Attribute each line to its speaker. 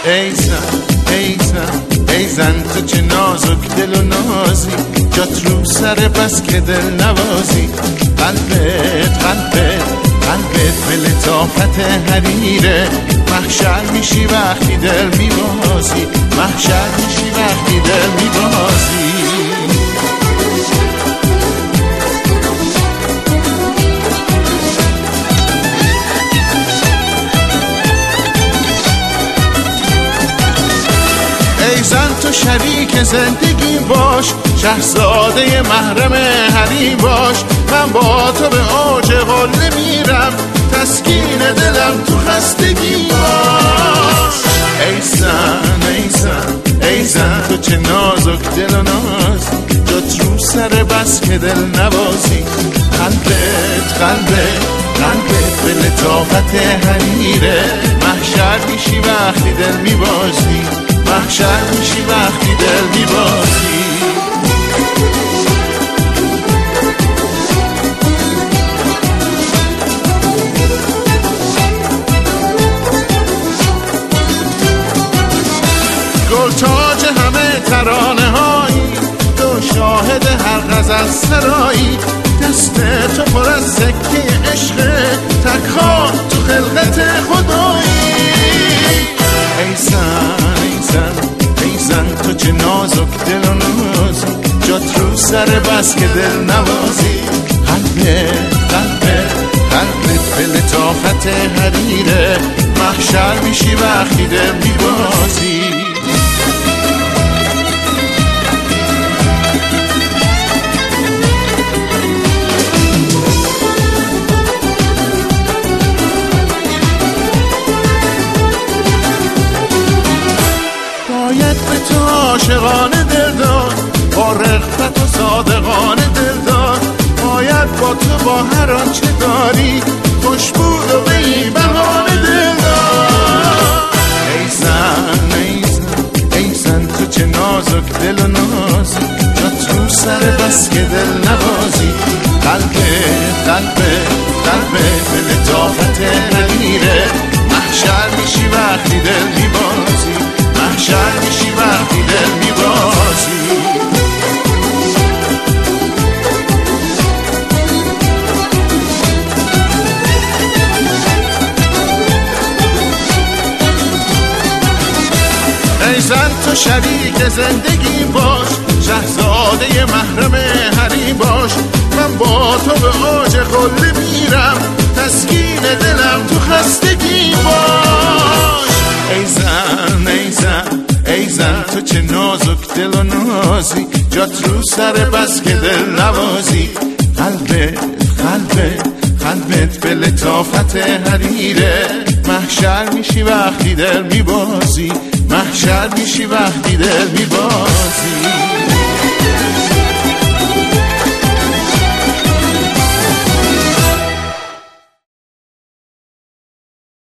Speaker 1: ای زن ای زن ای زن تو چه نازک دل و نازی، جات رو سر بس که دل نوازی. قلبت قلبت قلبت به لطافت حریره، محشر میشی وقتی دل میبازی، محشر میشی وقتی دل میبازی. ای زن تو شریک زندگی باش، شهزاده محرم حریم باش. من با تو به اوج قله میرم، تسکین دلم تو خستگی باش. ای زن ای زن ای زن تو چه نازک دل و نازی، جات رو سر بس که دل نوازی. قلبت قلبت قلبت به لطافت حریره، محشر میشی وقتی دل میبازی، محشر میشی وقتی دل میبازی. گل تاج همه ترانه هایی، تو شاهد هر غزل سرایی. دست تو پر از سکه عشق، تک‌ها تو خلقت خدایی. ای زن ای زن ای زن تو چه نازک دل و نازی، جات رو سر بس که دل نوازی. قلبت قلبت قلبت به لطافت حریره، محشر میشی وقتی دل میبازی. باید به تو عاشقانه دل داد، با رغبت و صادقانه دل داد. باید با تو با هر آنچه داری، خوشبود و به این بهانه دل داد. ای زن ای زن ای زن تو چه نازک دل و نازی، جات رو سر بس که دل نوازی. قلبت قلبت قلبت به لطافت حریره، محشر میشی وقتی دل میبازی، محشر میشی وقتی دل میبازی. ای زن تو شریک زندگی باش، شهزاده محرم حریم باش. من با تو به اوج قله میرم، تسکین دلم تو خستگی باش. ای زن ای زن ای زن تو چه نازک دل و نازی، جات رو سر بس که دل نوازی. قلبت قلبت قلبت به لطافت حریره، محشر میشی وقتی دل میبازی، محشر میشی وقتی دل میبازی.